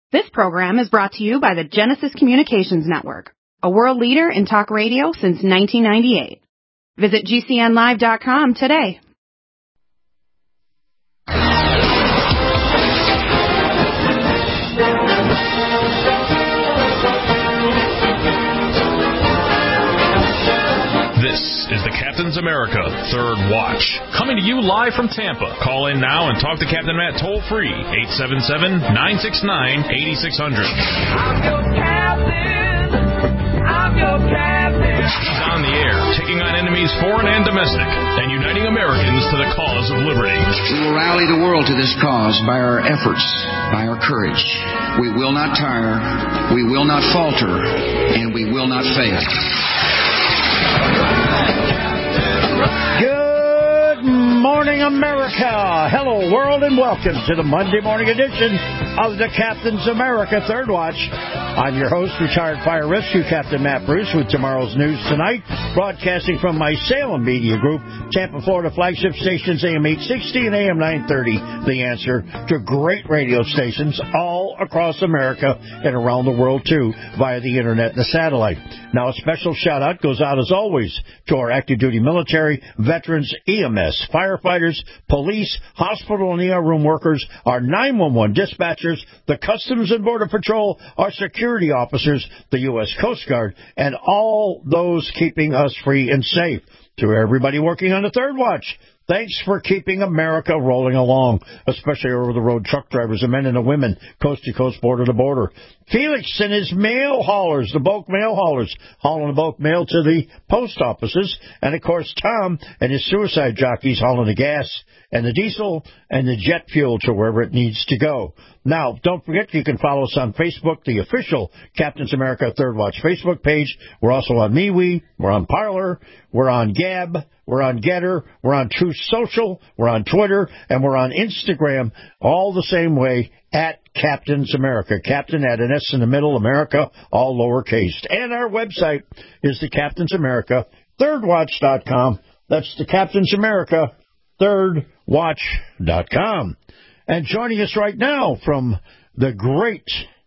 This program is brought to you by the Genesis Communications Network, a world leader in talk radio since 1998. Visit GCNlive.com today. This is the Captain's America Third Watch, coming to you live from Tampa. Call in now and talk to Captain Matt toll-free, 877-969-8600. I'm your captain. I'm your captain. He's on the air, taking on enemies foreign and domestic, and uniting Americans to the cause of liberty. We will rally the world to this cause by our efforts, by our courage. We will not tire, we will not falter, and we will not fail. Good morning, America. Hello, world, and welcome to the Monday morning edition of the Captain's America Third Watch. I'm your host, retired fire rescue Captain Matt Bruce, with tomorrow's news tonight, broadcasting from my Salem Media Group, Tampa, Florida flagship stations AM 860 and AM 930. The answer to great radio stations all across America and around the world, too, via the internet and the satellite. Now, a special shout-out goes out, as always, to our active duty military, veterans, EMS, firefighters, police, hospital and ER room workers, our 911 dispatchers, the Customs and Border Patrol, our security officers, the U.S. Coast Guard, and all those keeping us free and safe. To everybody working on the Third Watch, thanks for keeping America rolling along, especially over-the-road truck drivers, the men and the women, coast-to-coast, border-to-border. Felix and his mail haulers, the bulk mail haulers, hauling the bulk mail to the post offices. And, of course, Tom and his suicide jockeys hauling the gas and the diesel and the jet fuel to wherever it needs to go. Now, don't forget, you can follow us on Facebook, the official Captain's America Third Watch Facebook page. We're also on MeWe. We're on Parler. We're on Gab. We're on Getter. We're on Truth Social. We're on Twitter. And we're on Instagram, all the same way, at Captain's America. Captain at an S in the middle, America, all lowercase. And our website is the Captain's America ThirdWatch.com. That's the Captain's America ThirdWatch.com. And joining us right now from the great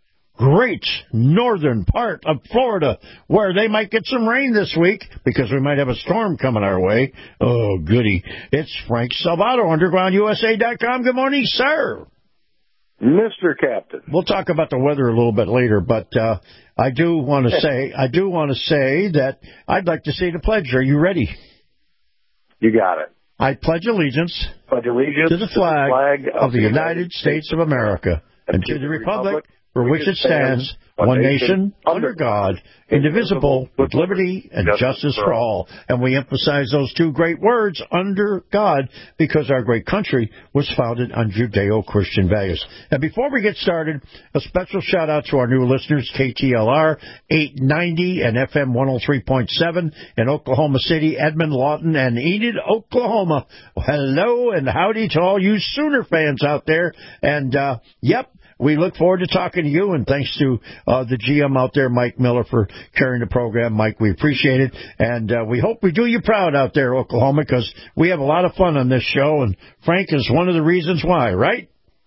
northern part of Florida, where they might get some rain this week because we might have a storm coming our way. Oh, goody. It's Frank Salvato, UndergroundUSA.com. Good morning, sir. Mr. Captain. We'll talk about the weather a little bit later, but I do want to say that I'd like to say the pledge. Are you ready? You got it. I pledge allegiance to the flag of the United States of America and to the republic for which it stands, one nation, under God, indivisible, with liberty and justice for all. And we emphasize those two great words, under God, because our great country was founded on Judeo-Christian values. And before we get started, a special shout-out to our new listeners, KTLR 890 and FM 103.7 in Oklahoma City, Edmond, Lawton, and Enid, Oklahoma. Hello and howdy to all you Sooner fans out there. And, we look forward to talking to you, and thanks to the GM out there, Mike Miller, for carrying the program. Mike, we appreciate it, and we hope we do you proud out there, Oklahoma, because we have a lot of fun on this show, and Frank is one of the reasons why, right?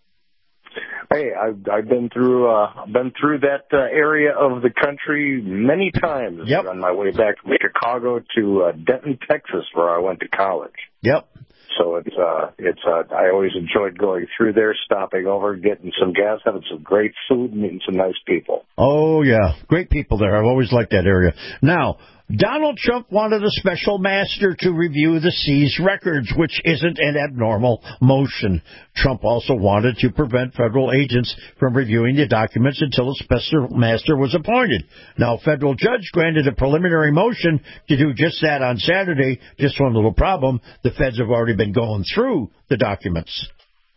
Hey, I've been through that area of the country many times. Yep. On my way back from Chicago to Denton, Texas, where I went to college. Yep. So I always enjoyed going through there, stopping over, getting some gas, having some great food, and meeting some nice people. Oh, yeah. Great people there. I've always liked that area. Now, Donald Trump wanted a special master to review the seized records, which isn't an abnormal motion. Trump also wanted to prevent federal agents from reviewing the documents until a special master was appointed. Now, a federal judge granted a preliminary motion to do just that on Saturday. Just one little problem. The feds have already been going through the documents.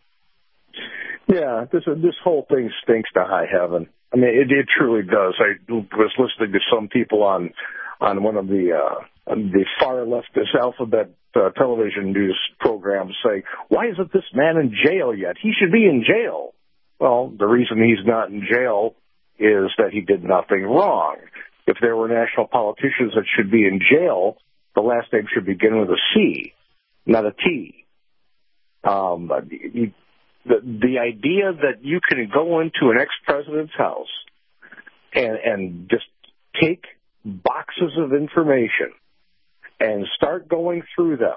Yeah, this whole thing stinks to high heaven. I mean, it truly does. I was listening to some people on one of the far leftist alphabet television news programs say, why isn't this man in jail yet? He should be in jail. Well, the reason he's not in jail is that he did nothing wrong. If there were national politicians that should be in jail, the last name should begin with a C, not a T. the idea that you can go into an ex-president's house and just take boxes of information and start going through them,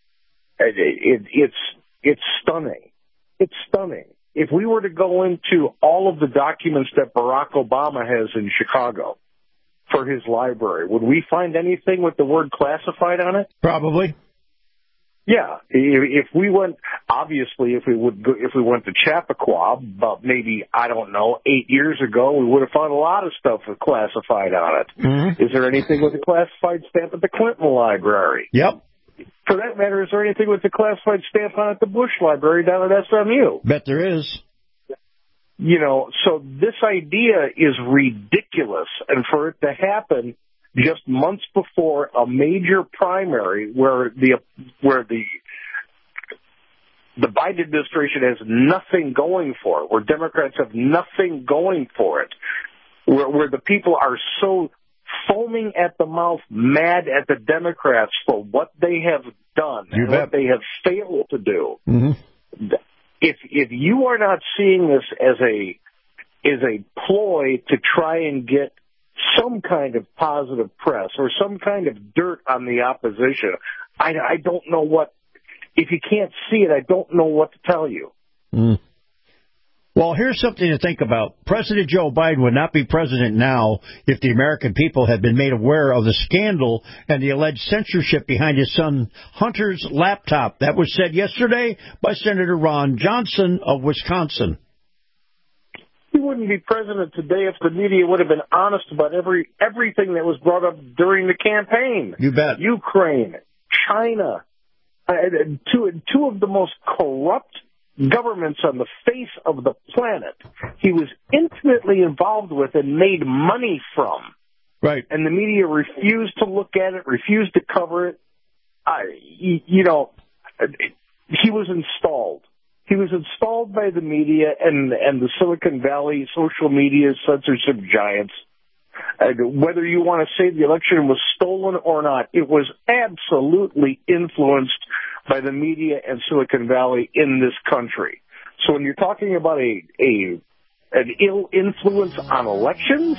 it's stunning. It's stunning. If we were to go into all of the documents that Barack Obama has in Chicago for his library, would we find anything with the word classified on it? Probably. Yeah. If we went, obviously, if we went to Chappaqua, about maybe, I don't know, 8 years ago, we would have found a lot of stuff with classified on it. Mm-hmm. Is there anything with a classified stamp at the Clinton Library? Yep. For that matter, is there anything with the classified stamp on at the Bush Library down at SMU? Bet there is. You know, so this idea is ridiculous, and for it to happen just months before a major primary where the Biden administration has nothing going for it, where Democrats have nothing going for it, where the people are so foaming at the mouth, mad at the Democrats for what they have done and what they have failed to do. Mm-hmm. If you are not seeing this as a ploy to try and get some kind of positive press or some kind of dirt on the opposition, I don't know what. If you can't see it, I don't know what to tell you. Mm. Well, here's something to think about. President Joe Biden would not be president now if the American people had been made aware of the scandal and the alleged censorship behind his son Hunter's laptop. That was said yesterday by Senator Ron Johnson of Wisconsin. He wouldn't be president today if the media would have been honest about everything that was brought up during the campaign. You bet. Ukraine, China, two of the most corrupt governments on the face of the planet he was intimately involved with and made money from. Right. And the media refused to look at it, refused to cover it. He was installed. He was installed by the media and the Silicon Valley social media censorship giants. Whether you want to say the election was stolen or not, it was absolutely influenced by the media and Silicon Valley in this country. So when you're talking about an ill influence on elections,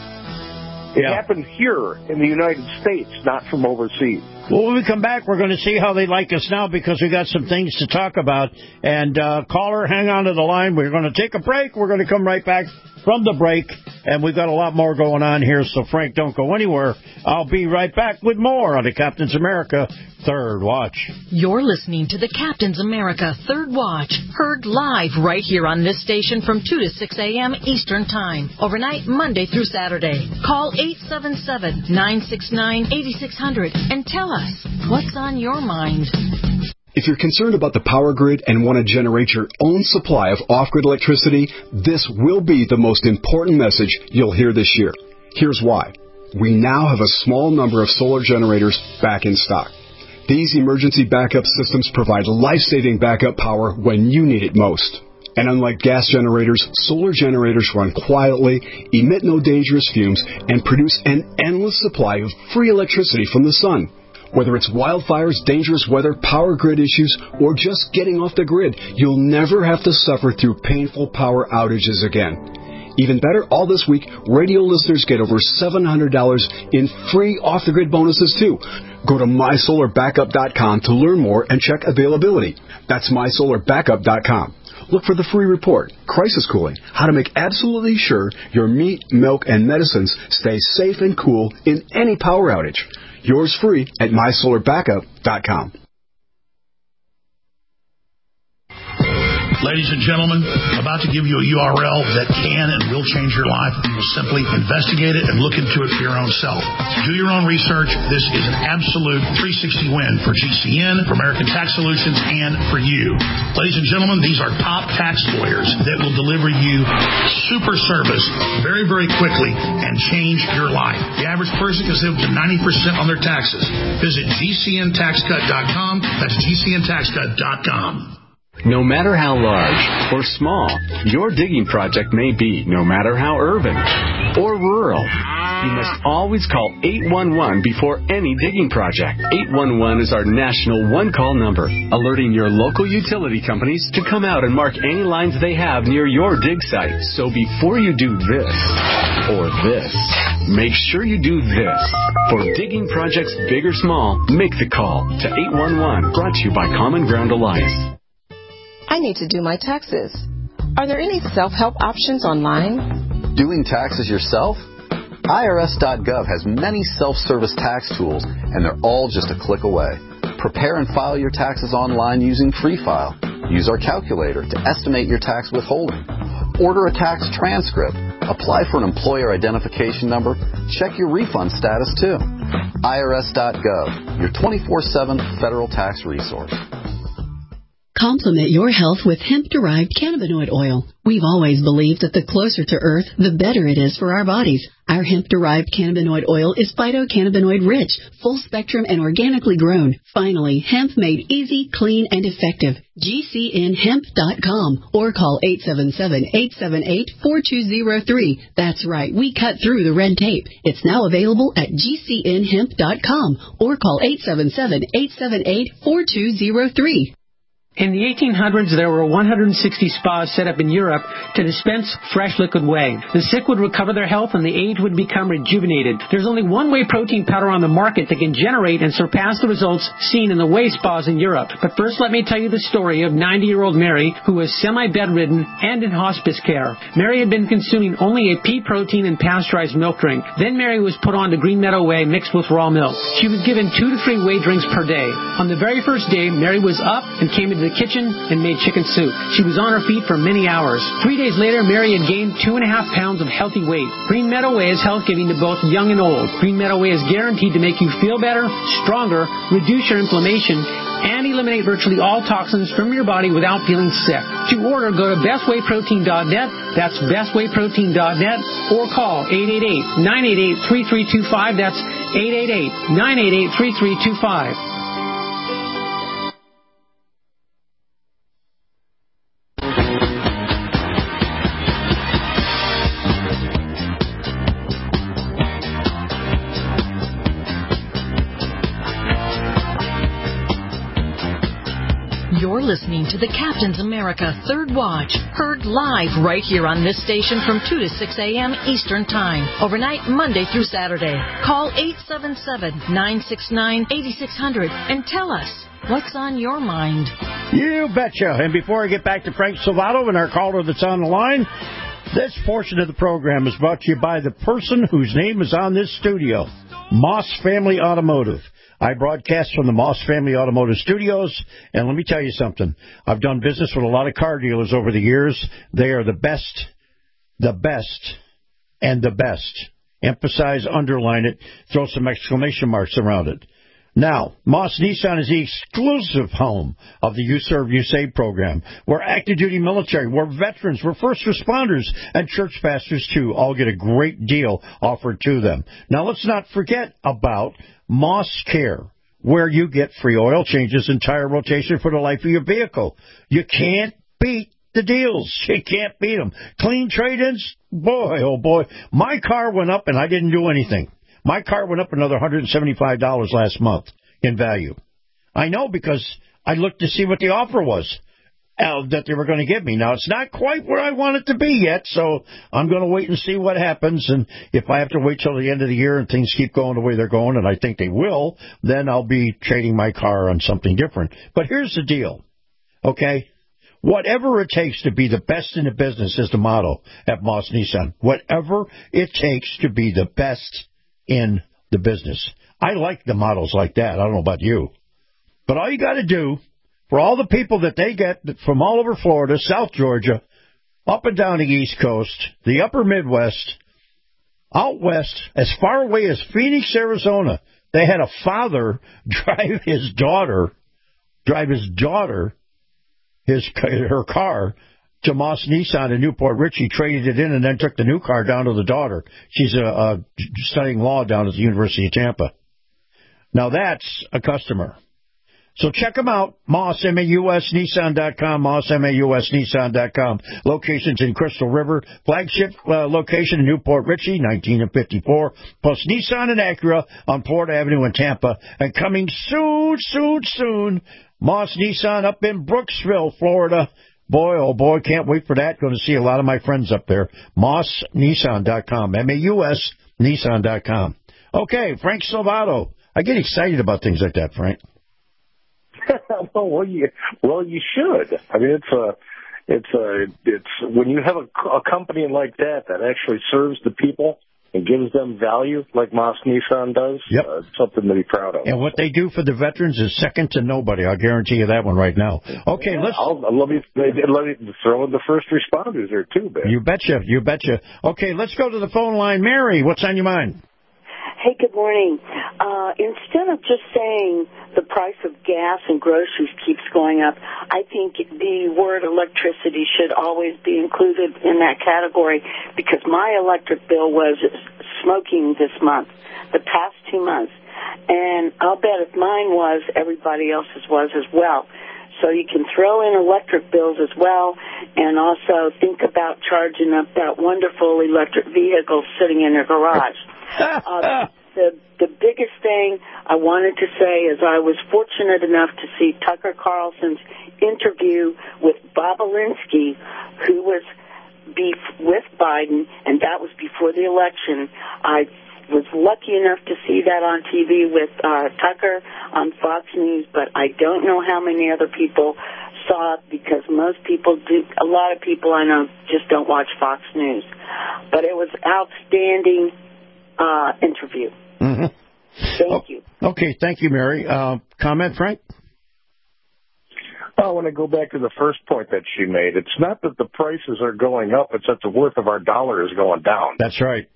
it happened here in the United States, not from overseas. Well, when we come back, we're going to see how they like us now because we got some things to talk about. And caller, hang on to the line. We're going to take a break. We're going to come right back from the break, and we've got a lot more going on here. So, Frank, don't go anywhere. I'll be right back with more on the Captain's America Third Watch. You're listening to the Captain's America Third Watch, heard live right here on this station from 2 to 6 a.m. Eastern Time, overnight Monday through Saturday. Call 877-969-8600 and tell us what's on your mind. If you're concerned about the power grid and want to generate your own supply of off-grid electricity, this will be the most important message you'll hear this year. Here's why. We now have a small number of solar generators back in stock. These emergency backup systems provide life-saving backup power when you need it most. And unlike gas generators, solar generators run quietly, emit no dangerous fumes, and produce an endless supply of free electricity from the sun. Whether it's wildfires, dangerous weather, power grid issues, or just getting off the grid, you'll never have to suffer through painful power outages again. Even better, all this week, radio listeners get over $700 in free off-the-grid bonuses, too. Go to MySolarBackup.com to learn more and check availability. That's MySolarBackup.com. Look for the free report, Crisis Cooling, how to make absolutely sure your meat, milk, and medicines stay safe and cool in any power outage. Yours free at MySolarBackup.com. Ladies and gentlemen, about to give you a URL that can and will change your life. You will simply investigate it and look into it for your own self. Do your own research. This is an absolute 360 win for GCN, for American Tax Solutions, and for you. Ladies and gentlemen, these are top tax lawyers that will deliver you super service very, very quickly and change your life. The average person can save up to 90% on their taxes. Visit GCNTaxCut.com. That's GCNTaxCut.com. No matter how large or small your digging project may be, no matter how urban or rural, you must always call 811 before any digging project. 811 is our national one-call number, alerting your local utility companies to come out and mark any lines they have near your dig site. So before you do this or this, make sure you do this. For digging projects big or small, make the call to 811. Brought to you by Common Ground Alliance. I need to do my taxes. Are there any self-help options online? Doing taxes yourself? IRS.gov has many self-service tax tools, and they're all just a click away. Prepare and file your taxes online using Free File. Use our calculator to estimate your tax withholding. Order a tax transcript. Apply for an employer identification number. Check your refund status, too. IRS.gov, your 24/7 federal tax resource. Complement your health with hemp-derived cannabinoid oil. We've always believed that the closer to Earth, the better it is for our bodies. Our hemp-derived cannabinoid oil is phytocannabinoid-rich, full-spectrum, and organically grown. Finally, hemp made easy, clean, and effective. GCNhemp.com or call 877-878-4203. That's right, we cut through the red tape. It's now available at GCNhemp.com or call 877-878-4203. In the 1800s, there were 160 spas set up in Europe to dispense fresh liquid whey. The sick would recover their health and the aged would become rejuvenated. There's only one whey protein powder on the market that can generate and surpass the results seen in the whey spas in Europe. But first, let me tell you the story of 90-year-old Mary, who was semi-bedridden and in hospice care. Mary had been consuming only a pea protein and pasteurized milk drink. Then Mary was put on to Green Meadow Whey mixed with raw milk. She was given 2 to 3 whey drinks per day. On the very first day, Mary was up and came into the kitchen and made chicken soup. She was on her feet for many hours. 3 days later, Mary had gained 2.5 pounds of healthy weight. Green Meadow Whey is health-giving to both young and old. Green Meadow Whey is guaranteed to make you feel better, stronger, reduce your inflammation, and eliminate virtually all toxins from your body without feeling sick. To order, go to bestwayprotein.net. That's bestwayprotein.net or call 888-988-3325. That's 888-988-3325. You're listening to the Captain's America Third Watch, heard live right here on this station from 2 to 6 a.m. Eastern Time, overnight Monday through Saturday. Call 877-969-8600 and tell us what's on your mind. You betcha. And before I get back to Frank Salvato and our caller that's on the line, this portion of the program is brought to you by the person whose name is on this studio, Moss Family Automotive. I broadcast from the Moss Family Automotive Studios, and let me tell you something. I've done business with a lot of car dealers over the years. They are the best, and the best. Emphasize, underline it, throw some exclamation marks around it. Now, Moss Nissan is the exclusive home of the You Serve, You Save program. We're active duty military, we're veterans, we're first responders, and church pastors, too, all get a great deal offered to them. Now, let's not forget about Moss Care, where you get free oil changes and tire rotation for the life of your vehicle. You can't beat the deals. You can't beat them. Clean trade-ins, boy, oh boy. My car went up and I didn't do anything. My car went up another $175 last month in value. I know because I looked to see what the offer was that they were going to give me. Now, it's not quite where I want it to be yet, so I'm going to wait and see what happens. And if I have to wait till the end of the year and things keep going the way they're going, and I think they will, then I'll be trading my car on something different. But here's the deal, okay? Whatever it takes to be the best in the business is the motto at Moss Nissan. Whatever it takes to be the best in the business. I like the models like that. I don't know about you. But all you got to do, for all the people that they get from all over Florida, South Georgia, up and down the East Coast, the upper Midwest, out west, as far away as Phoenix, Arizona, they had a father drive his daughter, her car to Moss Nissan in Newport Richie, traded it in, and then took the new car down to the daughter. She's studying law down at the University of Tampa. Now that's a customer. So check them out, Moss, MAUSNissan.com, Moss, MAUSNissan.com. Locations in Crystal River, flagship location in Newport Richey, 19 and 54, plus Nissan and Acura on Port Avenue in Tampa. And coming soon, Moss Nissan up in Brooksville, Florida. Boy, oh boy, can't wait for that. Going to see a lot of my friends up there. MossNissan.com, MAUS Nissan.com. Okay, Frank Salvato. I get excited about things like that, Frank. well, you should. I mean, it's when you have a company like that actually serves the people and gives them value, like Moss Nissan does. Yep. Something to be proud of. And what they do for the veterans is second to nobody. I'll guarantee you that one right now. Okay, yeah, let's. Let me throw in the first responders there too, Ben. You betcha. Okay, let's go to the phone line. Mary, what's on your mind? Hey, good morning. Instead of just saying the price of gas and groceries keeps going up, I think the word electricity should always be included in that category, because my electric bill was smoking this month, the past 2 months. And I'll bet if mine was, everybody else's was as well. So you can throw in electric bills as well, and also think about charging up that wonderful electric vehicle sitting in your garage. The biggest thing I wanted to say is I was fortunate enough to see Tucker Carlson's interview with Bob Alinsky, who was with Biden, and that was before the election. I was lucky enough to see that on TV with Tucker on Fox News, but I don't know how many other people saw it, because most people do. A lot of people I know just don't watch Fox News. But it was outstanding interview. Mm-hmm. Thank you. Okay, thank you, Mary. Comment, Frank? I want to go back to the first point that she made. It's not that the prices are going up, it's that the worth of our dollar is going down. That's right.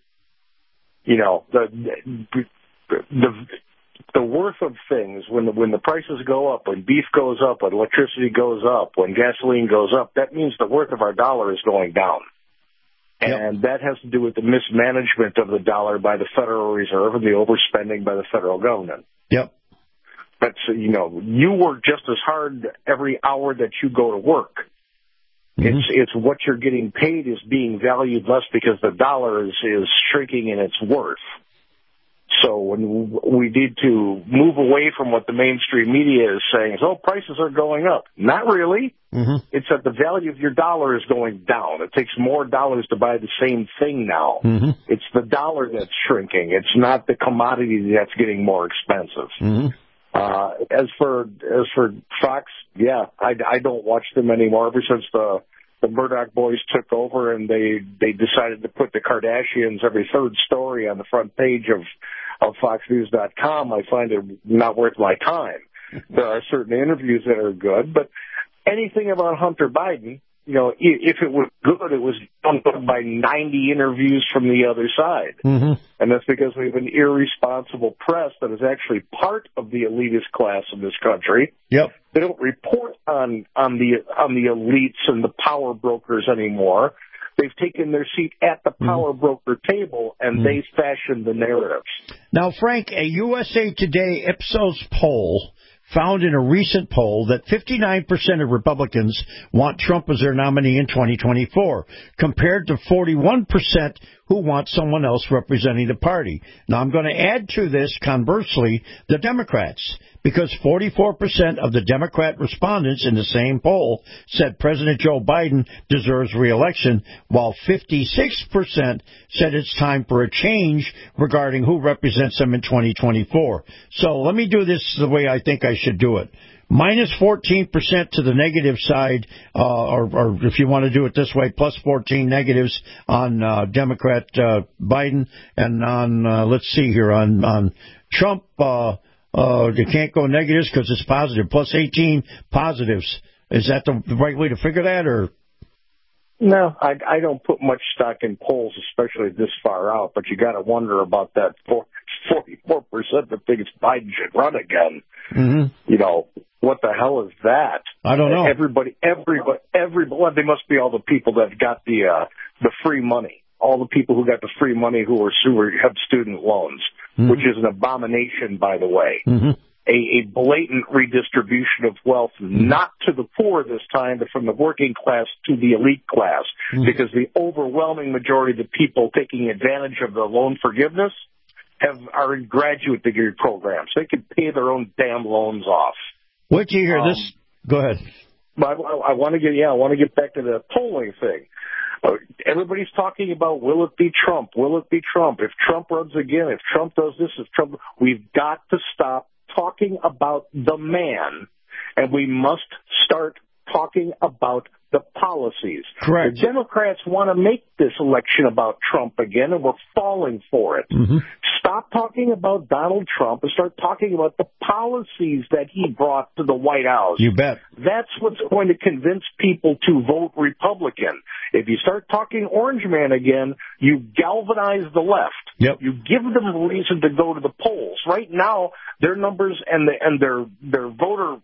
You know, the worth of things, when the prices go up, when beef goes up, when electricity goes up, when gasoline goes up, that means the worth of our dollar is going down. And that has to do with the mismanagement of the dollar by the Federal Reserve and the overspending by the federal government. Yep. That's, you know, you work just as hard every hour that you go to work. Mm-hmm. It's what you're getting paid is being valued less because the dollar is shrinking in its worth. So when we need to move away from what the mainstream media is saying is, oh, prices are going up. Not really. Mm-hmm. It's that the value of your dollar is going down. It takes more dollars to buy the same thing now. Mm-hmm. It's the dollar that's shrinking. It's not the commodity that's getting more expensive. Mm-hmm. As for Fox, yeah, I don't watch them anymore. Ever since the Murdoch boys took over and they decided to put the Kardashians every third story on the front page of FoxNews.com, I find it not worth my time. There are certain interviews that are good, but anything about Hunter Biden, you know, if it was good, it was done by 90 interviews from the other side. Mm-hmm. And that's because we have an irresponsible press that is actually part of the elitist class in this country. Yep. They don't report on the elites and the power brokers anymore. They've taken their seat at the power broker table, and they fashion the narratives. Now, Frank, a USA Today Ipsos poll found in a recent poll that 59% of Republicans want Trump as their nominee in 2024, compared to 41% who want someone else representing the party. Now, I'm going to add to this, conversely, the Democrats, because 44% of the Democrat respondents in the same poll said President Joe Biden deserves re-election, while 56% said it's time for a change regarding who represents them in 2024. So let me do this the way I think I should do it. Minus 14% to the negative side, or if you want to do it this way, plus 14 negatives on Democrat Biden, and on, let's see here, on Trump, you can't go negatives because it's positive, plus 18 positives. Is that the right way to figure that, or? No, I don't put much stock in polls, especially this far out, but you got to wonder about that 44% that thinks Biden should run again. Mm-hmm. You know, what the hell is that? I don't know. Everybody, well, they must be all the people that got the free money. All the people who got the free money who have student loans, which is an abomination, by the way. Mm-hmm. a blatant redistribution of wealth, not to the poor this time, but from the working class to the elite class, because the overwhelming majority of the people taking advantage of the loan forgiveness are in graduate degree programs. They can pay their own damn loans off. Wait till you hear this. Go ahead. I want to get back to the polling thing. Everybody's talking about, will it be Trump? Will it be Trump? If Trump runs again, if Trump does this, if Trump, we've got to stop talking about the man, and we must start talking about the policies. Correct. The Democrats want to make this election about Trump again, and we're falling for it. Stop talking about Donald Trump and start talking about the policies that he brought to the White House. You bet. That's what's going to convince people to vote Republican. If you start talking Orange Man again, you galvanize the left. Yep. You give them a reason to go to the polls. Right now, their numbers and their voter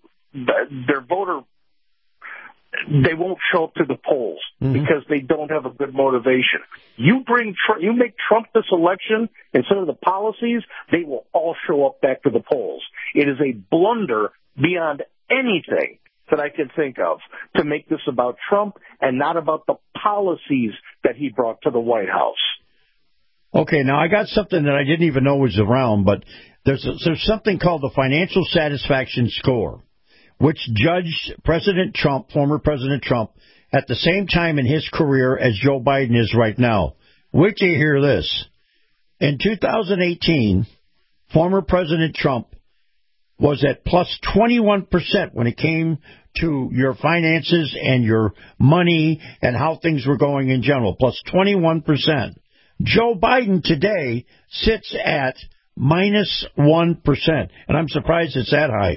they won't show up to the polls because they don't have a good motivation. You make Trump this election instead of the policies, they will all show up back to the polls. It is a blunder beyond anything that I can think of to make this about Trump and not about the policies that he brought to the White House. Okay, now I got something that I didn't even know was around, but there's something called the Financial Satisfaction Score, which judged President Trump, former President Trump, at the same time in his career as Joe Biden is right now. Wait till you hear this. In 2018, former President Trump was at plus 21% when it came to your finances and your money and how things were going in general, plus 21%. Joe Biden today sits at minus 1%, and I'm surprised it's that high.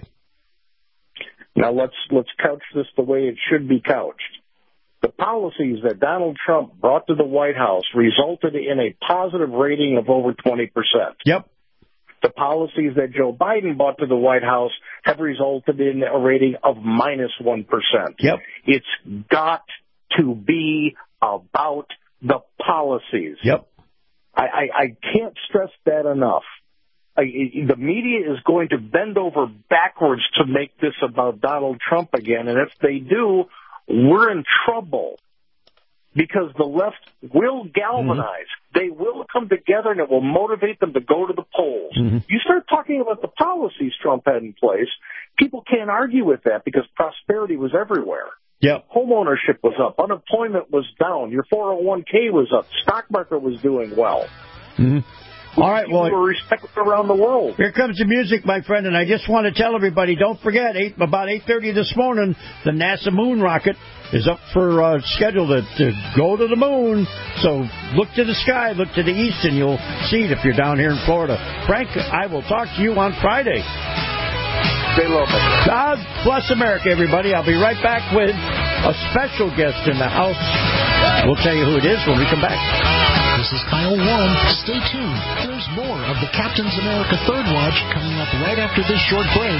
Now let's couch this the way it should be couched. The policies that Donald Trump brought to the White House resulted in a positive rating of over 20%. Yep. The policies that Joe Biden brought to the White House have resulted in a rating of minus 1%. Yep. It's got to be about the policies. Yep. I can't stress that enough. The media is going to bend over backwards to make this about Donald Trump again, and if they do, we're in trouble because the left will galvanize. They will come together, and it will motivate them to go to the polls. You start talking about the policies Trump had in place, people can't argue with that because prosperity was everywhere. Yep. Home ownership was up. Unemployment was down. Your 401k was up. Stock market was doing well. All right, well, people were respected around the world. Here comes the music, my friend, and I just want to tell everybody, don't forget, about 8:30 this morning, the NASA moon rocket is up for schedule to go to the moon. So look to the sky, look to the east, and you'll see it if you're down here in Florida. Frank, I will talk to you on Friday. Stay low, man. God bless America, everybody. I'll be right back with a special guest in the house. We'll tell you who it is when we come back. This is Kyle Warren. Stay tuned. There's more of the Captain's America Third Watch coming up right after this short break.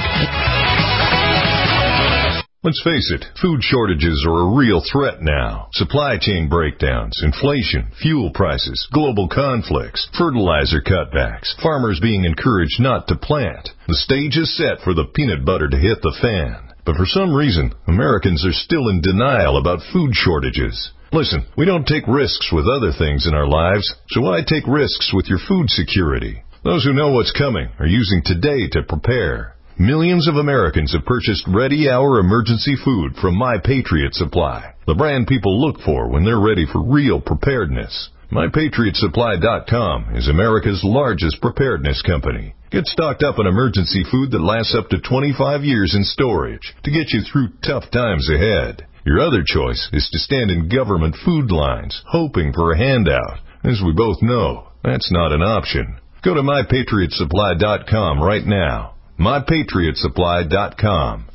Let's face it, food shortages are a real threat now. Supply chain breakdowns, inflation, fuel prices, global conflicts, fertilizer cutbacks, farmers being encouraged not to plant. The stage is set for the peanut butter to hit the fan. But for some reason, Americans are still in denial about food shortages. Listen, we don't take risks with other things in our lives, so why take risks with your food security? Those who know what's coming are using today to prepare. Millions of Americans have purchased ready-hour emergency food from My Patriot Supply, the brand people look for when they're ready for real preparedness. MyPatriotSupply.com is America's largest preparedness company. Get stocked up on emergency food that lasts up to 25 years in storage to get you through tough times ahead. Your other choice is to stand in government food lines, hoping for a handout. As we both know, that's not an option. Go to MyPatriotSupply.com right now. MyPatriotSupply.com.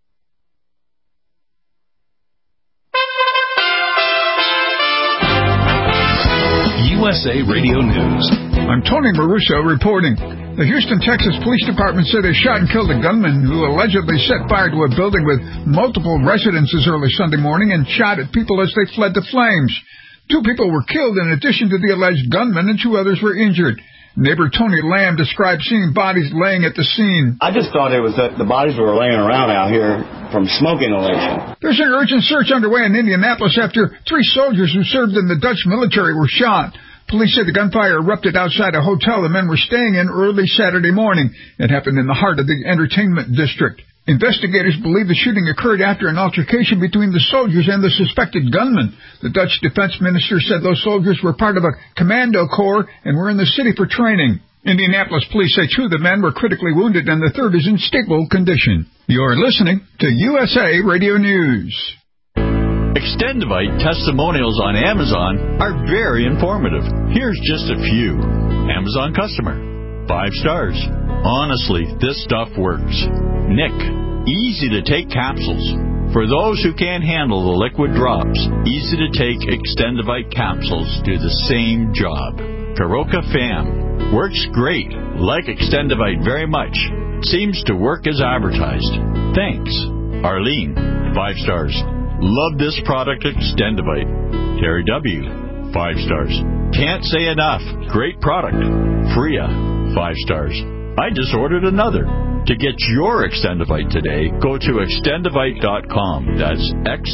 USA Radio News. I'm Tony Maruso reporting. The Houston, Texas Police Department said they shot and killed a gunman who allegedly set fire to a building with multiple residences early Sunday morning and shot at people as they fled the flames. 2 people were killed in addition to the alleged gunman, and 2 others were injured. Neighbor Tony Lamb described seeing bodies laying at the scene. I just thought it was that the bodies were laying around out here from smoke inhalation. There's an urgent search underway in Indianapolis after 3 soldiers who served in the Dutch military were shot. Police say the gunfire erupted outside a hotel the men were staying in early Saturday morning. It happened in the heart of the entertainment district. Investigators believe the shooting occurred after an altercation between the soldiers and the suspected gunman. The Dutch defense minister said those soldiers were part of a commando corps and were in the city for training. Indianapolis police say 2 of the men were critically wounded and the third is in stable condition. You're listening to USA Radio News. Extendivite testimonials on Amazon are very informative. Here's just a few. Amazon customer. 5 stars. Honestly, this stuff works. Nick, easy to take capsules. For those who can't handle the liquid drops, easy to take Extendivite capsules do the same job. Karoka Fam, works great. Like Extendivite very much. Seems to work as advertised. Thanks. Arlene, 5 stars. Love this product, Extendivite. Terry W., 5 stars. Can't say enough. Great product. Freya, 5 stars. I just ordered another. To get your Extendivite today, go to extendivite.com. That's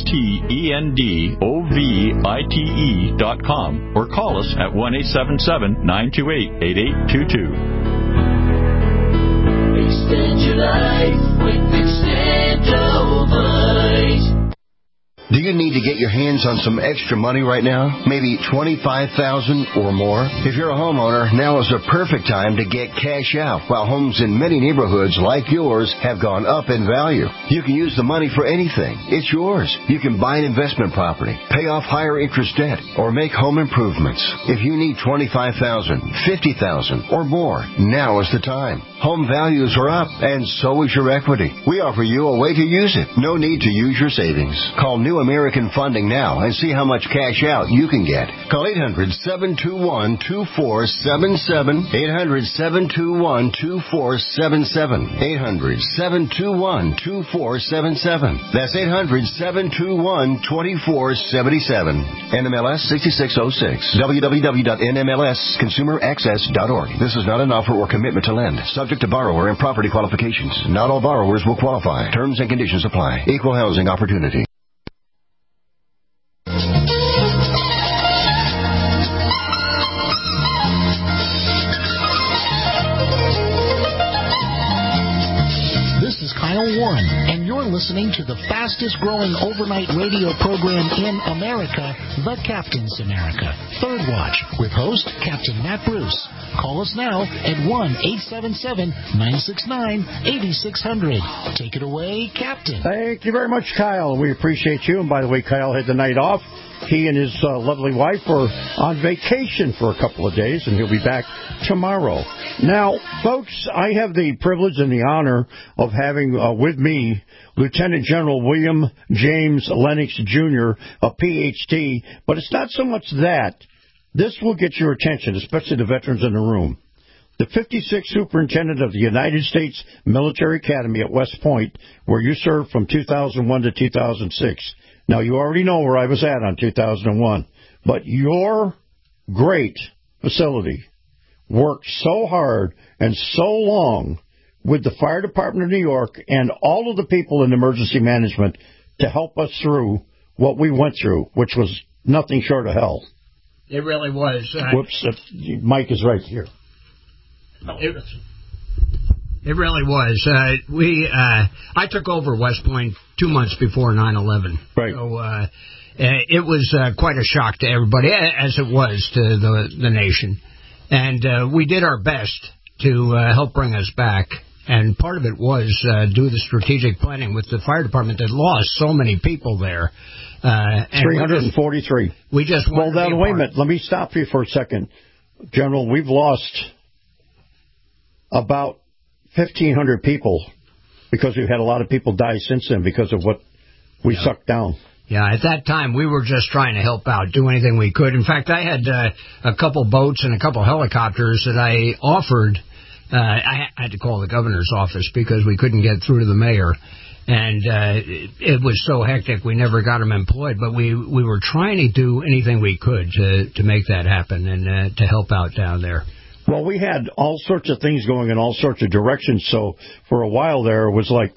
XTENDOVITE.com. Or call us at 1-877-928-8822. Extend your life with Extendivite. Do you need to get your hands on some extra money right now? Maybe $25,000 or more? If you're a homeowner, now is the perfect time to get cash out while homes in many neighborhoods like yours have gone up in value. You can use the money for anything. It's yours. You can buy an investment property, pay off higher interest debt, or make home improvements. If you need $25,000, $50,000, or more, now is the time. Home values are up, and so is your equity. We offer you a way to use it. No need to use your savings. Call New American Funding now and see how much cash out you can get. Call 800-721-2477. 800-721-2477. 800-721-2477. That's 800-721-2477. NMLS 6606. www.nmlsconsumeraccess.org. This is not an offer or commitment to lend. Subject to borrower and property qualifications. Not all borrowers will qualify. Terms and conditions apply. Equal housing opportunity. Warren, and you're listening to the fastest growing overnight radio program in America, The Captain's America, Third Watch, with host Captain Matt Bruce. Call us now at 1-877-969-8600. Take it away, Captain. Thank you very much, Kyle. We appreciate you. And by the way, Kyle had the night off. He and his lovely wife were on vacation for a couple of days, and he'll be back tomorrow. Now, folks, I have the privilege and the honor of having with me Lieutenant General William James Lennox, Jr., a Ph.D., but it's not so much that. This will get your attention, especially the veterans in the room. The 56th Superintendent of the United States Military Academy at West Point, where you served from 2001 to 2006. Now, you already know where I was at on 2001, but your great facility worked so hard and so long with the Fire Department of New York and all of the people in emergency management to help us through what we went through, which was nothing short of hell. It really was. Whoops, Mike is right here. It really was. I took over West Point 2 months before 9/11. Right. So it was quite a shock to everybody, as it was to the nation. And we did our best to help bring us back. And part of it was do the strategic planning with the fire department that lost so many people there. 343. We just well, now, wait a minute. Let me stop you for a second. General, we've lost about 1,500 people because we've had a lot of people die since then because of what we sucked down. Yeah, at that time, we were just trying to help out, do anything we could. In fact, I had a couple boats and a couple helicopters that I offered. I had to call the governor's office because we couldn't get through to the mayor. And it was so hectic, we never got them employed. But we were trying to do anything we could to make that happen and to help out down there. Well, we had all sorts of things going in all sorts of directions. So for a while there, it was like,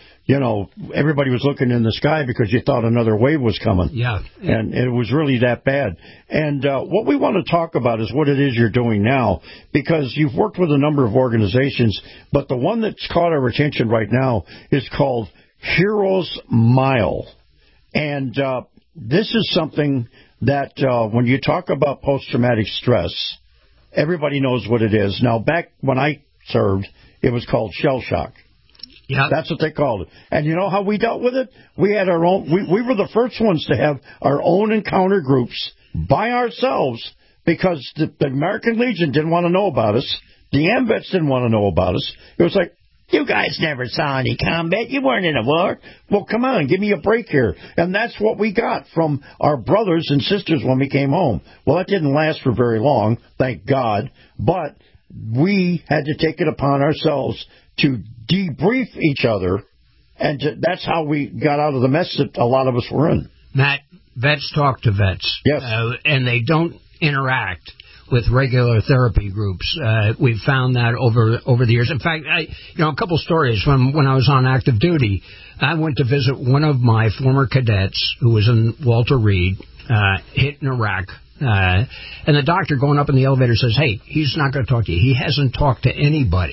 everybody was looking in the sky because you thought another wave was coming. Yeah. And it was really that bad. And what we want to talk about is what it is you're doing now, because you've worked with a number of organizations, but the one that's caught our attention right now is called Heroes Mile. And this is something that when you talk about post-traumatic stress, everybody knows what it is. Now, back when I served, it was called shell shock. Yeah, that's what they called it. And you know how we dealt with it? We had our own. We were the first ones to have our own encounter groups by ourselves because the American Legion didn't want to know about us. The AMVETS didn't want to know about us. It was like, you guys never saw any combat. You weren't in a war. Well, come on, give me a break here. And that's what we got from our brothers and sisters when we came home. Well, that didn't last for very long, thank God. But we had to take it upon ourselves to debrief each other, and that's how we got out of the mess that a lot of us were in. Matt, vets talk to vets. Yes. And they don't interact with regular therapy groups. We've found that over the years. In fact, a couple stories. When I was on active duty, I went to visit one of my former cadets who was in Walter Reed, hit in Iraq. And the doctor going up in the elevator says, hey, he's not going to talk to you. He hasn't talked to anybody.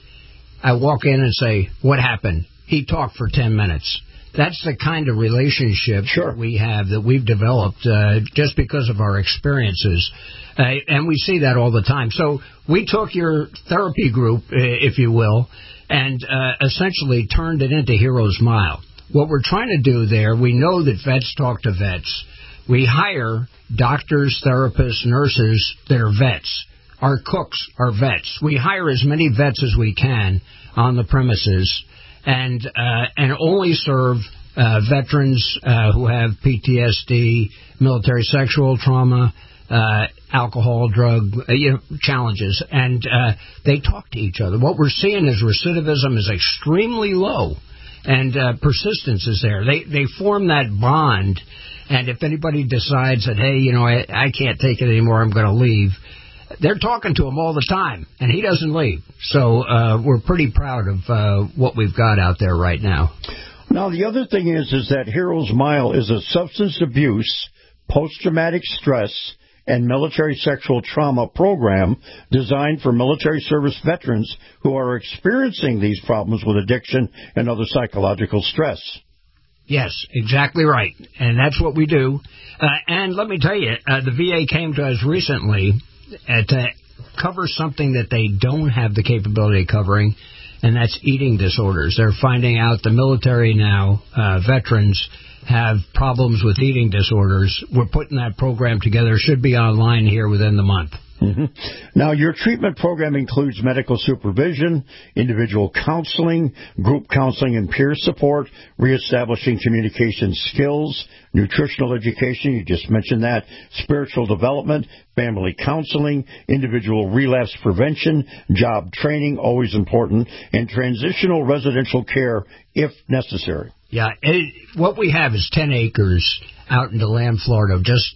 I walk in and say, what happened? He talked for 10 minutes. That's the kind of relationship that we have, that we've developed just because of our experiences. And we see that all the time. So we took your therapy group, if you will, and essentially turned it into Heroes Mile. What we're trying to do there, we know that vets talk to vets. We hire doctors, therapists, nurses that are vets. Our cooks are vets. We hire as many vets as we can on the premises, and only serve veterans who have PTSD, military sexual trauma, alcohol, drug challenges, and they talk to each other. What we're seeing is recidivism is extremely low, and persistence is there. They form that bond, and if anybody decides that, hey, I can't take it anymore, I'm going to leave, they're talking to him all the time, and he doesn't leave. So we're pretty proud of what we've got out there right now. Now, the other thing is that Heroes Mile is a substance abuse, post-traumatic stress, and military sexual trauma program designed for military service veterans who are experiencing these problems with addiction and other psychological stress. Yes, exactly right. And that's what we do. And let me tell you, the VA came to us recently to cover something that they don't have the capability of covering, and that's eating disorders. They're finding out the military now, veterans, have problems with eating disorders. We're putting that program together. Should be online here within the month. Mm-hmm. Now, your treatment program includes medical supervision, individual counseling, group counseling and peer support, reestablishing communication skills, nutritional education, you just mentioned that, spiritual development, family counseling, individual relapse prevention, job training, always important, and transitional residential care if necessary. Yeah, what we have is 10 acres out in DeLand, Florida, just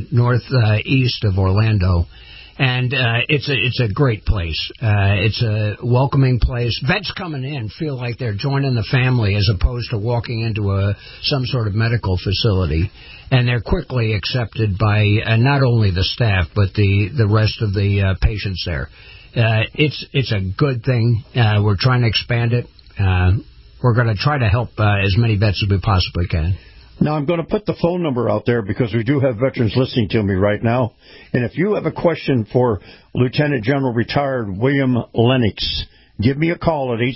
northeast of Orlando. And it's a great place. It's a welcoming place. Vets coming in feel like they're joining the family as opposed to walking into some sort of medical facility. And they're quickly accepted by not only the staff, but the rest of the patients there. It's a good thing. We're trying to expand it. We're going to try to help as many vets as we possibly can. Now, I'm going to put the phone number out there because we do have veterans listening to me right now. And if you have a question for Lieutenant General Retired William Lennox, give me a call at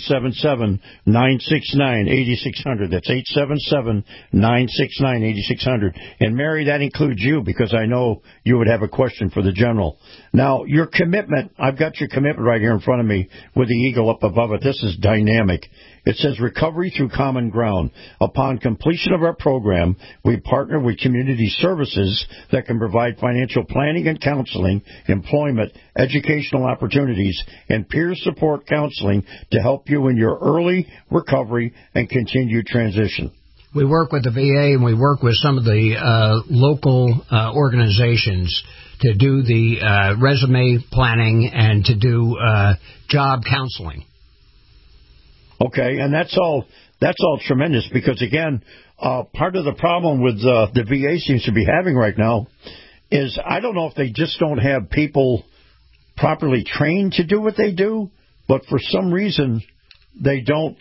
877-969-8600. That's 877-969-8600. And, Mary, that includes you because I know you would have a question for the General. Now, your commitment, I've got your commitment right here in front of me with the eagle up above it. This is dynamic. It says recovery through common ground. Upon completion of our program, we partner with community services that can provide financial planning and counseling, employment, educational opportunities, and peer support counseling to help you in your early recovery and continued transition. we work with the VA and we work with some of the local organizations to do the resume planning and to do job counseling. Okay, and that's all tremendous because, again, part of the problem with the VA seems to be having right now is I don't know if they just don't have people properly trained to do what they do, but for some reason they don't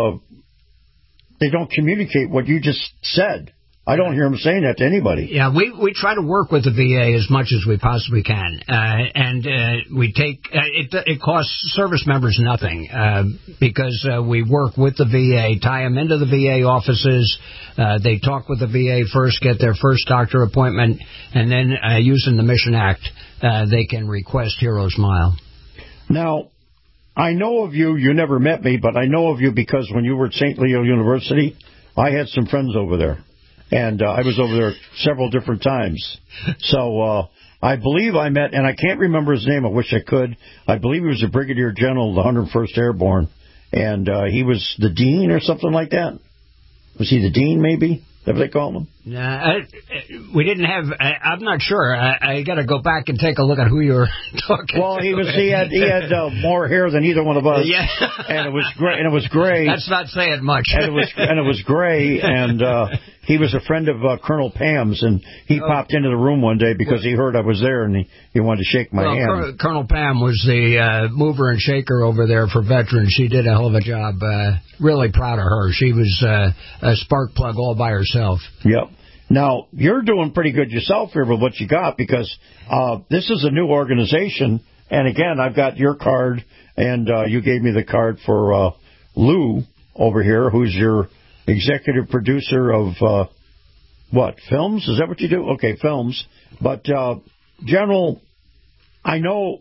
communicate what you just said. I don't hear them saying that to anybody. Yeah, we try to work with the VA as much as we possibly can, and we take it costs service members nothing because we work with the VA, tie them into the VA offices. They talk with the VA first, get their first doctor appointment, and then using the Mission Act, they can request Heroes Mile. Now, I know of you. You never met me, but I know of you because when you were at St. Leo University, I had some friends over there. And I was over there several different times. So I believe I met, and I can't remember his name. I wish I could. I believe he was a brigadier general of the 101st Airborne. And he was the dean or something like that. Was he the dean, maybe? Is that what they call him? We didn't have. I'm not sure. I got to go back and take a look at who you were talking. Well, he had more hair than either one of us. Yeah, and it was gray. And it was gray. That's not saying much. and it was gray. And he was a friend of Colonel Pam's, and he popped into the room one day because he heard I was there, and he wanted to shake my hand. Colonel Pam was the mover and shaker over there for veterans. She did a hell of a job. Really proud of her. She was a spark plug all by herself. Yep. Now, you're doing pretty good yourself here with what you got because this is a new organization. And, again, I've got your card, and you gave me the card for Lou over here, who's your executive producer of, films? Is that what you do? Okay, films. But, General, I know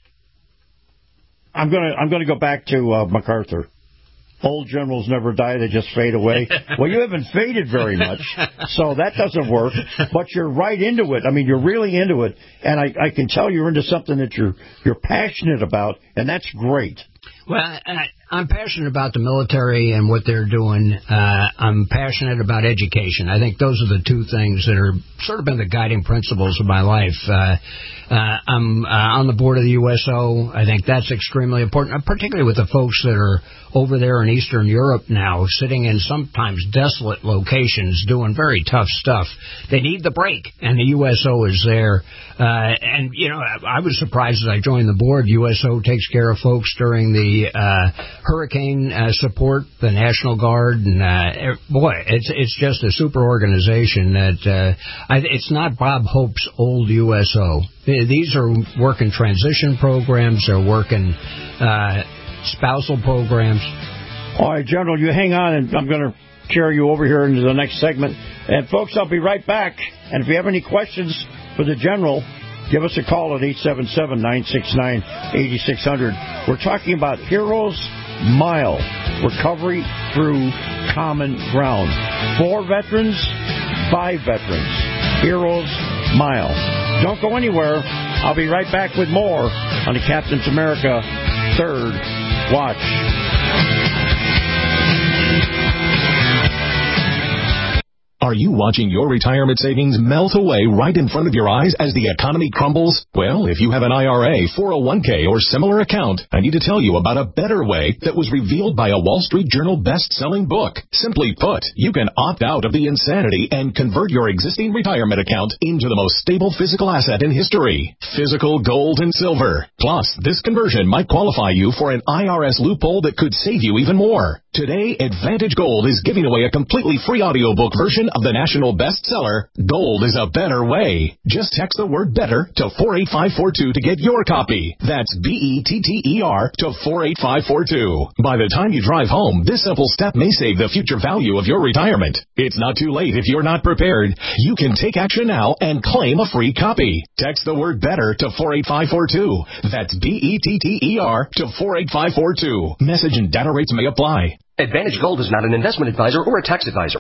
I'm gonna go back to MacArthur. Old generals never die, they just fade away. Well, you haven't faded very much, so that doesn't work. But you're right into it. I mean, you're really into it, and I can tell you're into something that you're passionate about, and that's great. Well, I'm passionate about the military and what they're doing. I'm passionate about education. I think those are the two things that are sort of been the guiding principles of my life. I'm on the board of the USO. I think that's extremely important, particularly with the folks that are over there in Eastern Europe now, sitting in sometimes desolate locations, doing very tough stuff. They need the break, and the USO is there. And, you know, I was surprised as I joined the board. USO takes care of folks during the hurricane support, the National Guard, and boy, it's just a super organization that it's not Bob Hope's old USO. These are working transition programs. They're working spousal programs. All right, General, you hang on, and I'm going to carry you over here into the next segment. And, folks, I'll be right back. And if you have any questions for the General, give us a call at 877-969-8600. We're talking about Heroes Mile, recovery through common ground. 4 veterans, 5 veterans. Heroes Mile. Don't go anywhere. I'll be right back with more on the Captain's America Third Watch. Are you watching your retirement savings melt away right in front of your eyes as the economy crumbles? Well, if you have an IRA, 401k, or similar account, I need to tell you about a better way that was revealed by a Wall Street Journal best-selling book. Simply put, you can opt out of the insanity and convert your existing retirement account into the most stable physical asset in history, physical gold and silver. Plus, this conversion might qualify you for an IRS loophole that could save you even more. Today, Advantage Gold is giving away a completely free audiobook version of the national bestseller, Gold is a Better Way. Just text the word better to 48542 to get your copy. That's BETTER to 48542. By the time you drive home, this simple step may save the future value of your retirement. It's not too late if you're not prepared. You can take action now and claim a free copy. Text the word better to 48542. That's BETTER to 48542. Message and data rates may apply. Advantage Gold is not an investment advisor or a tax advisor.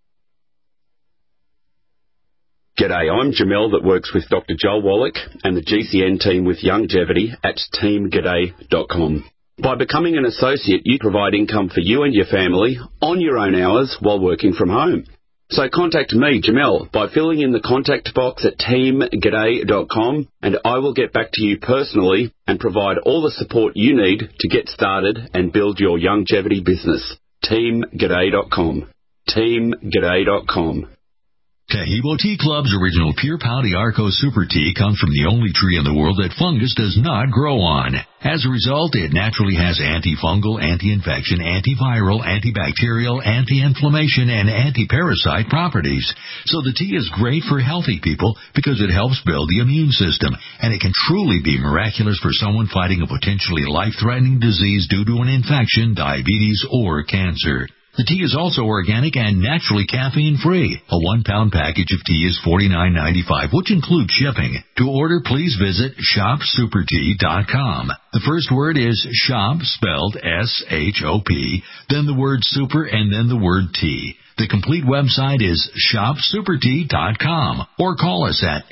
G'day, I'm Jamel that works with Dr. Joel Wallach and the GCN team with Longevity at teamg'day.com. By becoming an associate, you provide income for you and your family on your own hours while working from home. So contact me, Jamel, by filling in the contact box at teamg'day.com, and I will get back to you personally and provide all the support you need to get started and build your longevity business. teamg'day.com. teamg'day.com. Tahibo Tea Club's original Pure Pau d'Arco Super Tea comes from the only tree in the world that fungus does not grow on. As a result, it naturally has antifungal, anti-infection, antiviral, antibacterial, anti-inflammation, and anti-parasite properties. So the tea is great for healthy people because it helps build the immune system, and it can truly be miraculous for someone fighting a potentially life-threatening disease due to an infection, diabetes, or cancer. The tea is also organic and naturally caffeine-free. A 1-pound package of tea is $49.95, which includes shipping. To order, please visit shopsupertea.com. The first word is shop, spelled S-H-O-P, then the word super, and then the word tea. The complete website is shopsupertea.com, or call us at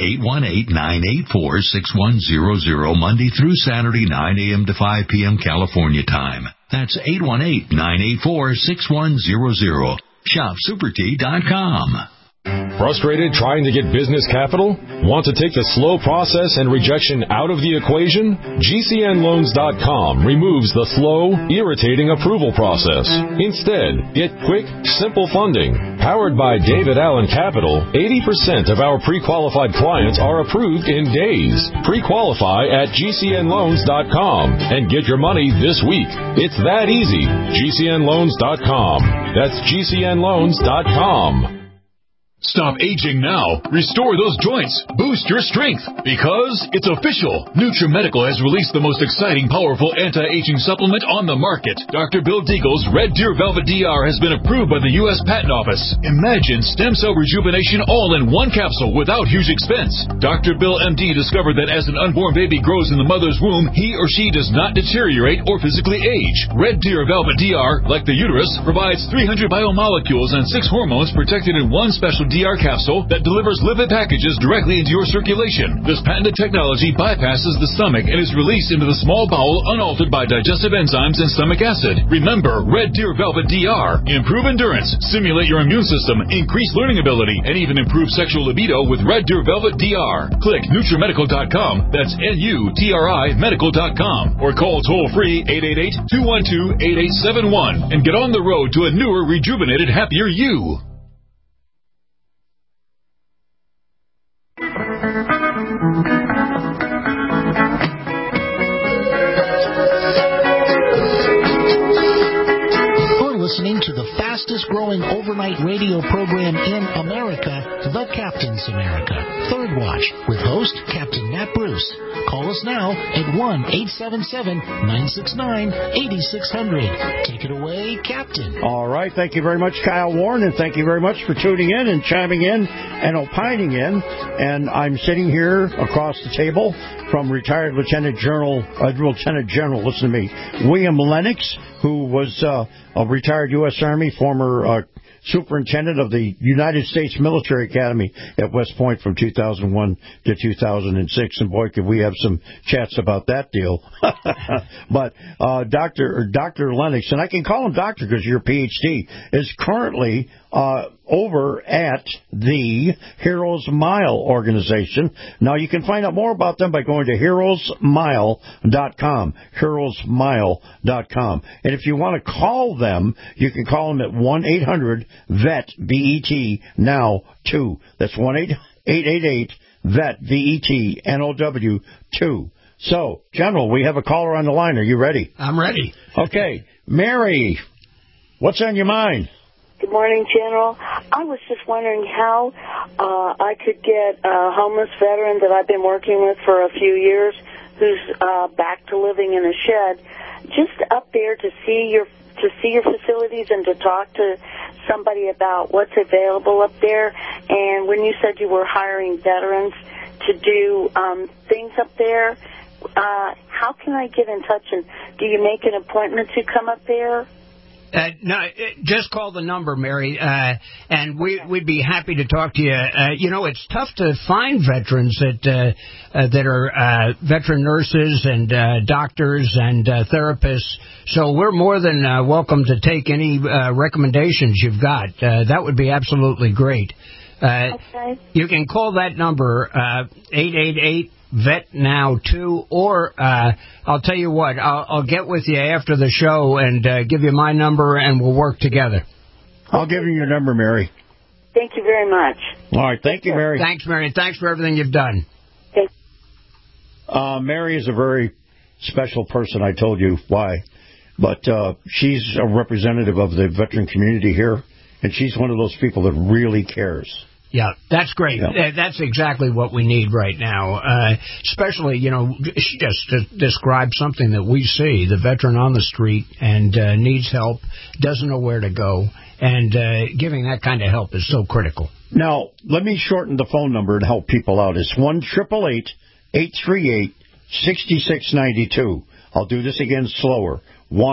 818-984-6100 Monday through Saturday, 9 a.m. to 5 p.m. California time. That's 818-984-6100. shopsupertea.com. Frustrated trying to get business capital? Want to take the slow process and rejection out of the equation? GCNloans.com removes the slow, irritating approval process. Instead, get quick, simple funding. Powered by David Allen Capital, 80% of our pre-qualified clients are approved in days. Pre-qualify at GCNloans.com and get your money this week. It's that easy. GCNloans.com. That's GCNloans.com. Stop aging now. Restore those joints. Boost your strength. Because it's official. NutriMedical has released the most exciting, powerful anti-aging supplement on the market. Dr. Bill Deagle's Red Deer Velvet DR has been approved by the U.S. Patent Office. Imagine stem cell rejuvenation all in one capsule without huge expense. Dr. Bill MD discovered that as an unborn baby grows in the mother's womb, he or she does not deteriorate or physically age. Red Deer Velvet DR, like the uterus, provides 300 biomolecules and 6 hormones protected in one special DR capsule that delivers lipid packages directly into your circulation. This patented technology bypasses the stomach and is released into the small bowel unaltered by digestive enzymes and stomach acid. Remember, Red Deer Velvet DR. Improve endurance, stimulate your immune system, increase learning ability, and even improve sexual libido with Red Deer Velvet DR. Click NutriMedical.com, that's N-U-T-R-I Medical.com, or call toll-free 888-212-8871 and get on the road to a newer, rejuvenated, happier you. Listening to the fastest growing overnight radio program in America, The Captain's America, Third Watch, with host Captain Matt Bruce. Call us now at 1-877-969-8600. Take it away, Captain. All right. Thank you very much, Kyle Warren, and thank you very much for tuning in and chiming in and opining in. And I'm sitting here across the table from retired Lieutenant General, listen to me, William Lennox, who was a retired U.S. Army, former superintendent of the United States Military Academy at West Point from 2001 to 2006. And boy, could we have some chats about that deal. But Dr. Lennox, and I can call him doctor because you're a PhD, is currently over at the Heroes Mile organization. Now, you can find out more about them by going to heroesmile.com, heroesmile.com. And if you want to call them, you can call them at 1-800-VET-BET now 2. That's 1-888-VET NOW 2. So, General, we have a caller on the line. Are you ready? I'm ready. Okay. Mary, what's on your mind? Good morning, General. I was just wondering how I could get a homeless veteran that I've been working with for a few years who's back to living in a shed, just up there to see your facilities and to talk to somebody about what's available up there. And when you said you were hiring veterans to do things up there, how can I get in touch? And do you make an appointment to come up there? No, just call the number, Mary, and we'd be happy to talk to you. It's tough to find veterans that are veteran nurses and doctors and therapists, so we're more than welcome to take any recommendations you've got. That would be absolutely great. Okay. You can call that number, 888-VET-NOW-2, or I'll tell you what, I'll get with you after the show and give you my number, and we'll work together. I'll give you your number, Mary. Thank you very much. All right, thank you, Mary. Thanks, Mary. Thanks for everything you've done. Thanks. Mary is a very special person, I told you why. But she's a representative of the veteran community here, and she's one of those people that really cares. Yeah, that's great. Yeah. That's exactly what we need right now. Especially, she just described something that we see, the veteran on the street and needs help, doesn't know where to go, and giving that kind of help is so critical. Now, let me shorten the phone number to help people out. It's 1-888-838-6692. I'll do this again slower.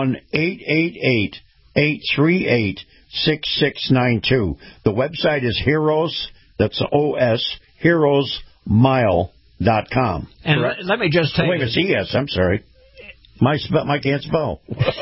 1-888-838-6692. The website is Heroes, that's OS, HeroesMile.com. And let me just tell you... Wait, it's ES, I'm sorry. My can't spell.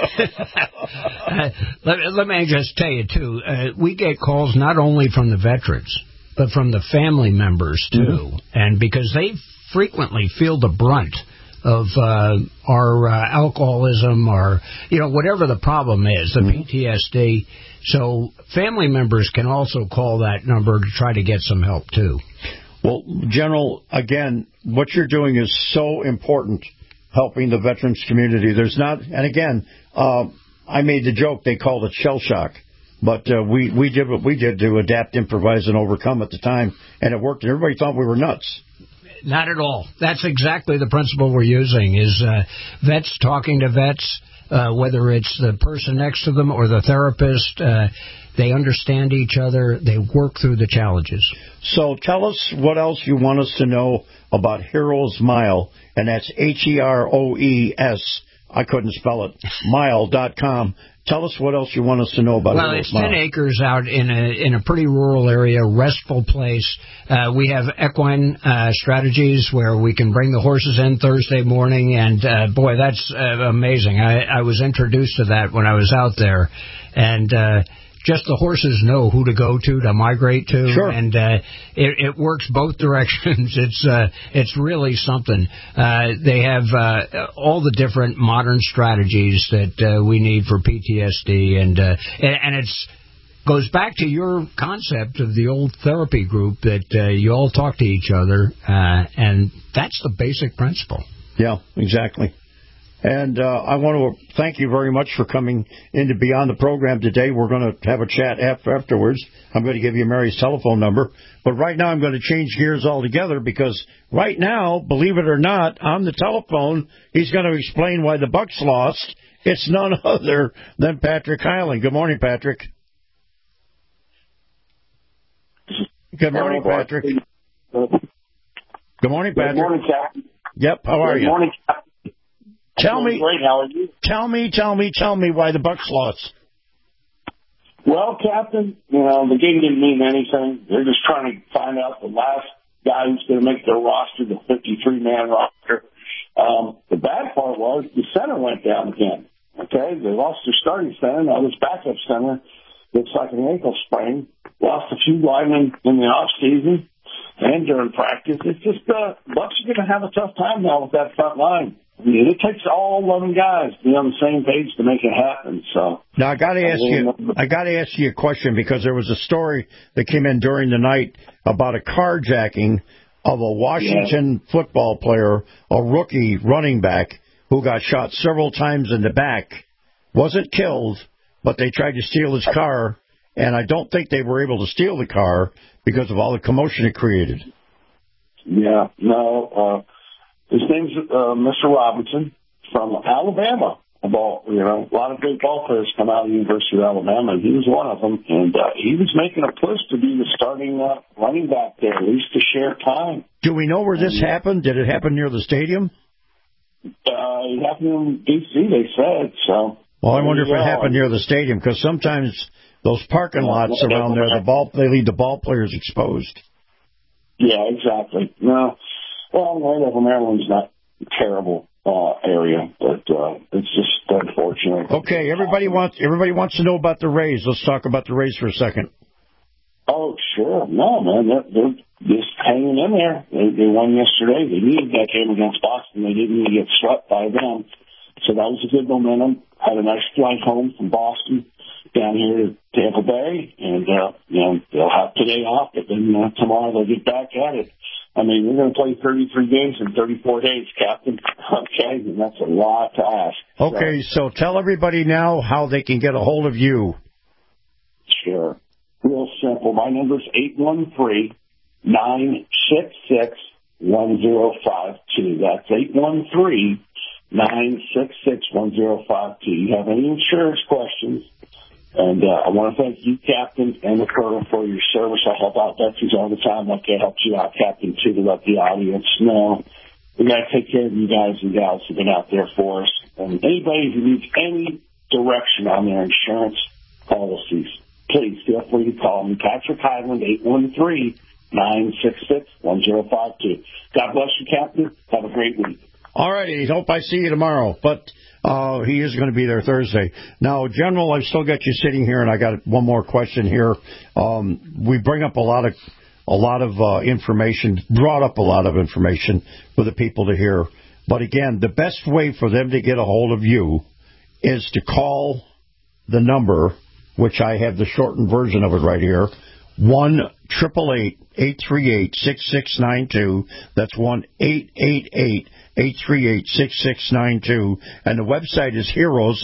Let me just tell you, too, we get calls not only from the veterans, but from the family members, too. Mm-hmm. And because they frequently feel the brunt of our alcoholism or, whatever the problem is, the PTSD. So family members can also call that number to try to get some help, too. Well, General, again, what you're doing is so important, helping the veterans community. There's not, and again, I made the joke, they called it shell shock. But we did what we did to adapt, improvise, and overcome at the time, and it worked, and everybody thought we were nuts. Not at all. That's exactly the principle we're using, is vets talking to vets, whether it's the person next to them or the therapist. They understand each other. They work through the challenges. So tell us what else you want us to know about Heroes Mile, and that's HEROES, I couldn't spell it, mile.com. Tell us what else you want us to know about Well, Heroes it's Mile. 10 acres out in a pretty rural area, restful place. We have equine strategies where we can bring the horses in Thursday morning, and boy, that's amazing. I was introduced to that when I was out there, and just the horses know who to go to migrate to, sure. And it works both directions. It's really something. They have all the different modern strategies that we need for PTSD, and it's goes back to your concept of the old therapy group that you all talk to each other, and that's the basic principle. Yeah, exactly. And I want to thank you very much for coming in to be on the program today. We're going to have a chat afterwards. I'm going to give you Mary's telephone number. But right now I'm going to change gears altogether, because right now, believe it or not, on the telephone, he's going to explain why the Bucks lost. It's none other than Patrick Hyland. Good morning, Patrick. Good morning, Patrick. Good morning, Patrick. Good morning, Captain. Yep, how are you? Good morning, Captain. Tell me, great. How are you? Tell me why the Bucks lost. Well, Captain, the game didn't mean anything. They're just trying to find out the last guy who's going to make their roster, the 53-man roster. The bad part was the center went down again. Okay, they lost their starting center. Now this backup center looks like an ankle sprain. Lost a few linemen in the off season and during practice. It's just Bucks are going to have a tough time now with that front line. I mean, it takes all 11 guys to be on the same page to make it happen. So now I got to ask you a question, because there was a story that came in during the night about a carjacking of a Washington football player, a rookie running back, who got shot several times in the back. Wasn't killed, but they tried to steal his car, and I don't think they were able to steal the car because of all the commotion it created. Yeah, no. His name's Mr. Robinson from Alabama. A lot of great ball players come out of the University of Alabama, and he was one of them. And he was making a push to be the starting running back there, at least to share time. Do we know where this happened? Did it happen near the stadium? It happened in D.C., they said. So Well, I wonder if it happened near the stadium, because sometimes those parking lots around there, they leave the ball players exposed. Yeah, exactly. No, well, Landover, Maryland's not a terrible area, but it's just unfortunate. Okay, everybody wants to know about the Rays. Let's talk about the Rays for a second. Oh, sure. No, man, they're just hanging in there. They won yesterday. They needed that game against Boston. They didn't need to get swept by them. So that was a good momentum. Had a nice flight home from Boston down here to Tampa Bay, and they'll have today off, but then tomorrow they'll get back at it. I mean, we're going to play 33 games in 34 days, Captain. Okay, and that's a lot to ask. Okay, so tell everybody now how they can get a hold of you. Sure. Real simple. My number's 813-966-1052. That's 813-966-1052. You have any insurance questions? And I want to thank you, Captain, and the Colonel for your service. I help out veterans all the time. Like I helped you out, Captain, too, to let the audience know. We got to take care of you guys and gals who've been out there for us. And anybody who needs any direction on their insurance policies, please feel free to call me, Patrick Highland, 813-966-1052. God bless you, Captain. Have a great week. All righty. Hope I see you tomorrow. But he is going to be there Thursday. Now, General, I've still got you sitting here, and I got one more question here. We bring up a lot of information, brought up a lot of information for the people to hear. But again, the best way for them to get a hold of you is to call the number, which I have the shortened version of it right here, 1-888-838-6692. That's 1-888-838-6692. And the website is Heroes,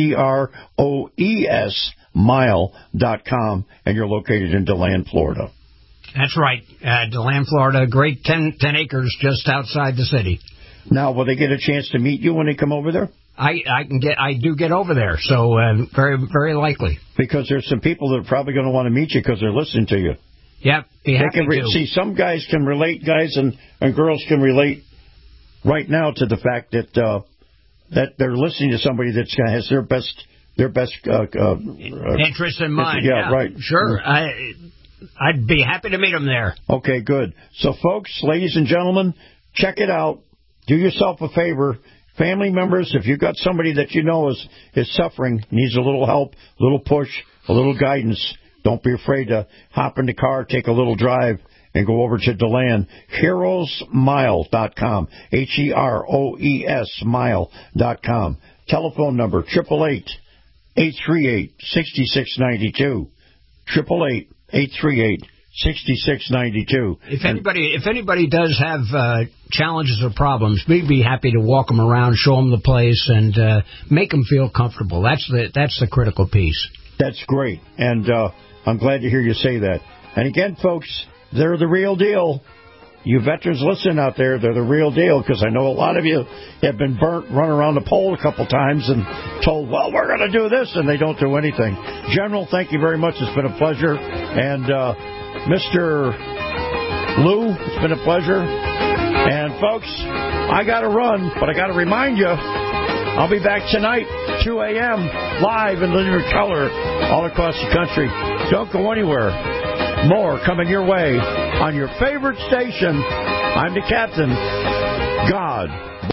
HEROES, mile.com, and you're located in DeLand, Florida. That's right. DeLand, Florida, great 10 acres just outside the city. Now, will they get a chance to meet you when they come over there? I do get over there, so very, very likely. Because there's some people that are probably going to want to meet you because they're listening to you. Yep, be happy to. See, some guys can relate, guys and girls can relate right now to the fact that they're listening to somebody that has their best interest in mind. Yeah, right. Sure. I'd be happy to meet them there. Okay, good. So, folks, ladies and gentlemen, check it out. Do yourself a favor. Family members, if you've got somebody that you know is suffering, needs a little help, a little push, a little guidance, don't be afraid to hop in the car, take a little drive, and go over to DeLand. HeroesMile.com. HEROES Mile.com. Telephone number 888-838-6692. 888-838-6692. If anybody does have challenges or problems, we'd be happy to walk them around, show them the place, and make them feel comfortable. That's the critical piece. That's great, and I'm glad to hear you say that. And again, folks, they're the real deal. You veterans listening out there, they're the real deal, because I know a lot of you have been burnt, run around the pole a couple times and told, well, we're going to do this, and they don't do anything. General, thank you very much. It's been a pleasure. And Mr. Lou, it's been a pleasure. And, folks, I got to run, but I got to remind you, I'll be back tonight, 2 a.m., live in linear color all across the country. Don't go anywhere. More coming your way on your favorite station. I'm the Captain. God.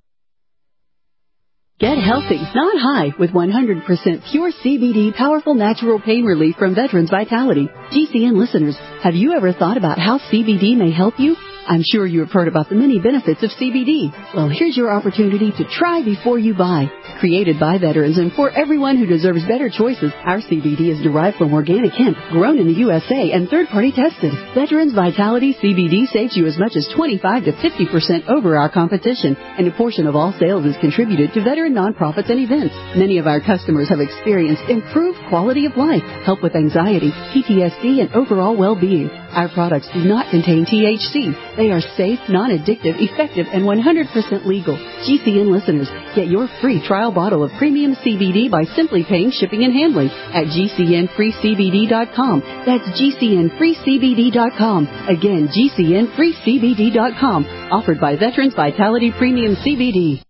Get healthy, not high, with 100% pure CBD powerful natural pain relief from Veterans Vitality. GCN listeners, have you ever thought about how CBD may help you? I'm sure you have heard about the many benefits of CBD. Well, here's your opportunity to try before you buy. Created by veterans and for everyone who deserves better choices, our CBD is derived from organic hemp, grown in the USA, and third-party tested. Veterans Vitality CBD saves you as much as 25 to 50% over our competition, and a portion of all sales is contributed to veteran nonprofits and events. Many of our customers have experienced improved quality of life, help with anxiety, PTSD, and overall well-being. Our products do not contain THC. They are safe, non-addictive, effective, and 100% legal. GCN listeners, get your free trial bottle of premium CBD by simply paying shipping and handling at GCNFreeCBD.com. That's GCNFreeCBD.com. Again, GCNFreeCBD.com. Offered by Veterans Vitality Premium CBD.